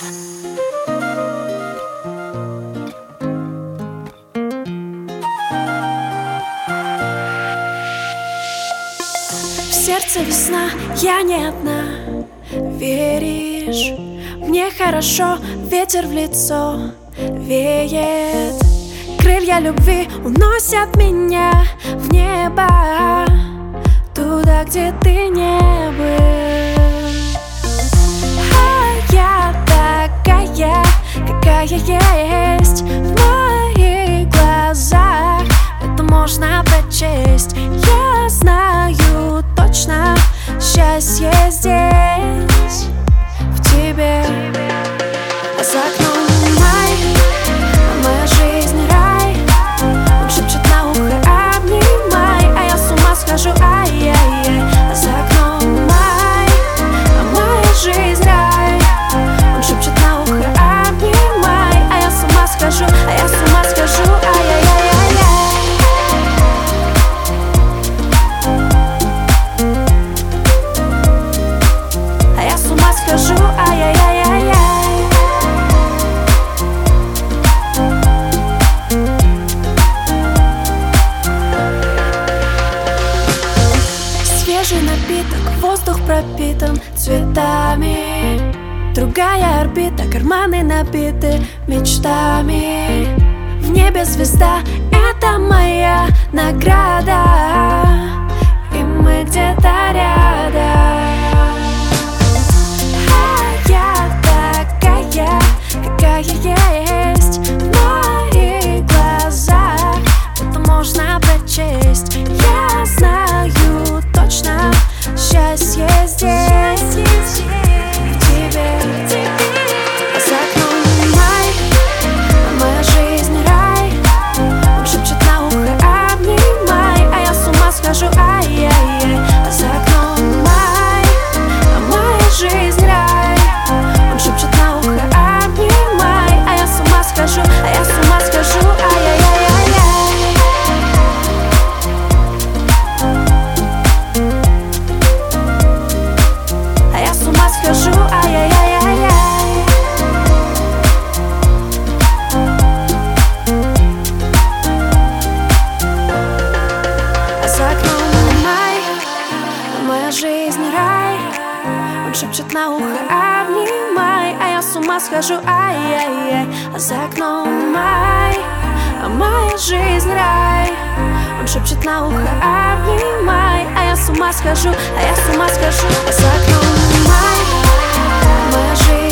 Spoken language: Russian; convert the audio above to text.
В сердце весна, я не одна. Веришь, мне хорошо, ветер в лицо веет. Крылья любви уносят меня в небо, туда, где ты не был. А я такая, какая есть, в моих глазах это можно прочесть. Я знаю точно, счастье здесь, в тебе. А за окном май, а моя жизнь рай. Он шепчет на ухо: обнимай, а я с ума схожу, ай-яй-яй. А за окном май, а моя жизнь рай. Он шепчет на ухо: обнимай, а я с ума схожу, а я с ума схожу, ай-яй-яй-яй. А я с ума схожу, ай-яй-яй-яй. Свежий напиток, воздух пропитан цветами. Другая орбита, карманы набиты мечтами. В небе звезда, это моя награда, и мы где-то рядом. А я такая, какая есть, в моих глазах это можно прочесть. Я знаю точно, счастье здесь, в тебе. А за окном май, а моя жизнь рай. Он шепчет на ухо: обнимай, а я с ума схожу, ай-яй-яй. А за окном май, а моя жизнь рай. Он шепчет на ухо: обнимай, а я с ума схожу, а я с ума схожу, ай-яй-яй-яй. А я с ума схожу, ай-яй-яй-яй. А за окном май, а моя жизнь рай. Он шепчет на ухо: обнимай, а я с ума схожу, ай-яй-яй. А за окном май, а моя жизнь рай. Он шепчет на ухо: обнимай, а я с ума схожу, а я с ума схожу. А за окном май, а моя жизнь